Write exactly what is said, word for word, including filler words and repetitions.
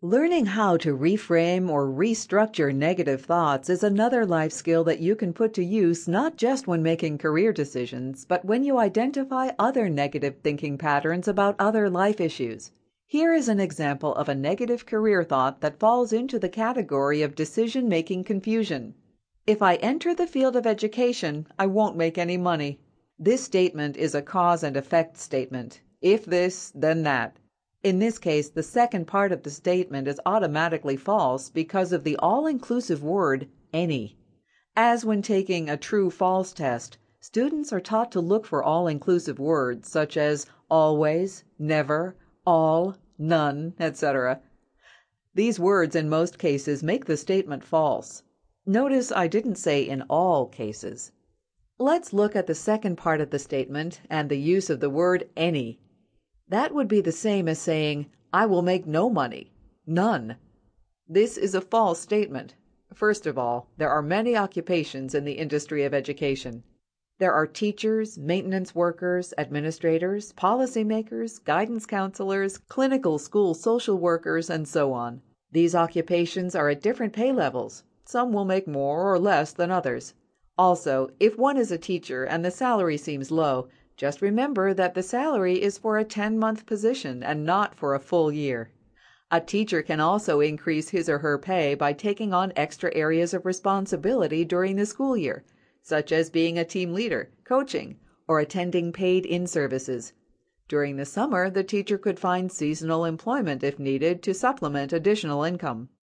Learning how to reframe or restructure negative thoughts is another life skill that you can put to use not just when making career decisions, but when you identify other negative thinking patterns about other life issues. Here is an example of a negative career thought that falls into the category of decision-making confusion. If I enter the field of education, I won't make any money. This statement is a cause and effect statement. If this, then that. In this case, the second part of the statement is automatically false because of the all-inclusive word any. As when taking a true-false test, students are taught to look for all-inclusive words such as always, never, all, none, et cetera. These words in most cases make the statement false. Notice I didn't say in all cases. Let's look at the second part of the statement and the use of the word any. That would be the same as saying, I will make no money, none. This is a false statement. First of all, there are many occupations in the industry of education. There are teachers, maintenance workers, administrators, policymakers, guidance counselors, clinical school social workers, and so on. These occupations are at different pay levels. Some will make more or less than others. Also, if one is a teacher and the salary seems low, just remember that the salary is for a ten-month position and not for a full year. A teacher can also increase his or her pay by taking on extra areas of responsibility during the school year, such as being a team leader, coaching, or attending paid in-services. During the summer, the teacher could find seasonal employment if needed to supplement additional income.